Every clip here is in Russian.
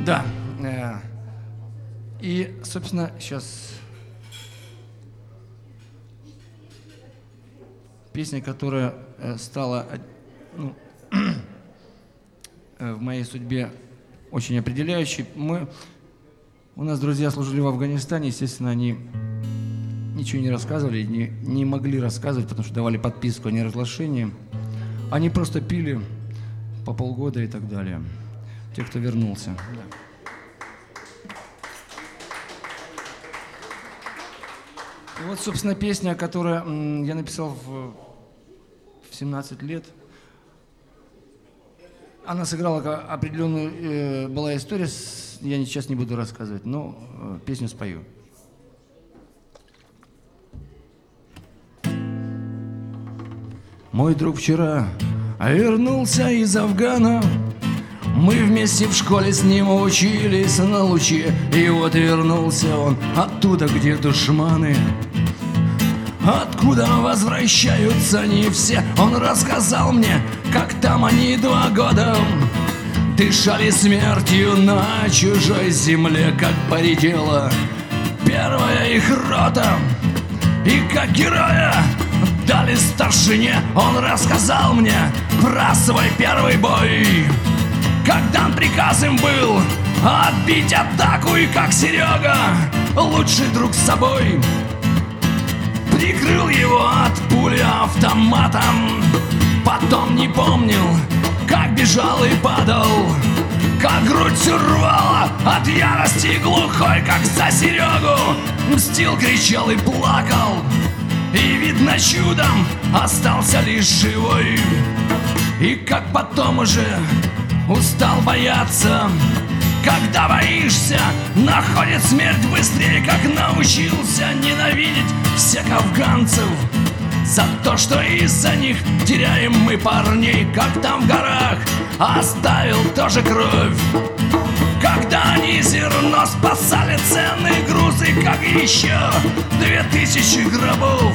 Да. И, собственно, сейчас песня, которая стала в моей судьбе очень определяющей. У нас друзья служили в Афганистане, естественно, они ничего не рассказывали, не могли рассказывать, потому что давали подписку о неразглашении. Они просто пили по полгода и так далее. Те, кто вернулся. Да. И вот, собственно, песня, которую я написал в 17 лет. Она сыграла определенную, была история, я сейчас не буду рассказывать, но песню спою. Мой друг вчера вернулся из Афгана. Мы вместе в школе с ним учились на луче. И вот вернулся он оттуда, где душманы, откуда возвращаются не все. Он рассказал мне, как там они 2 года дышали смертью на чужой земле, как поредела первая их рота, и как героя дали старшине. Он рассказал мне про свой первый бой, когда он приказ им был отбить атаку, и как Серега, лучший друг с собой, прикрыл его от пули автоматом. Потом не помнил, как бежал и падал, как грудь рвала от ярости глухой, как за Серегу мстил, кричал и плакал, и, видно, чудом остался лишь живой. И как потом уже устал бояться, когда боишься, находит смерть быстрее, как научился ненавидеть всех афганцев за то, что из-за них теряем мы парней, как там в горах оставил тоже кровь, когда они зерно спасали, ценные грузы, как еще 2000 гробов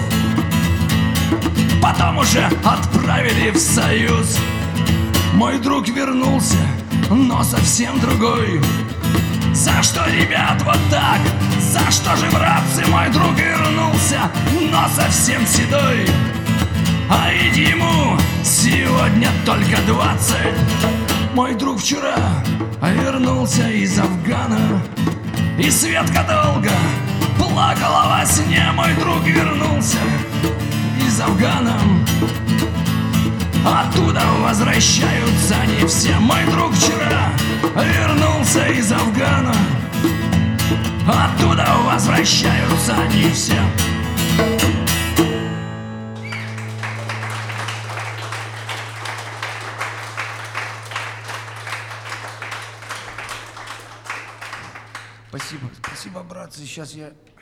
потом уже отправили в Союз. Мой друг вернулся, но совсем другой. За что, ребят, вот так? За что же, братцы, мой друг вернулся, но совсем седой? А ведь ему сегодня только 20. Мой друг вчера вернулся из Афгана, и Светка долго плакала во сне. Мой друг вернулся из Афгана, оттуда возвращаются не все. Мой друг вчера вернулся из Афгана, оттуда возвращаются не все. Спасибо, братцы. Сейчас я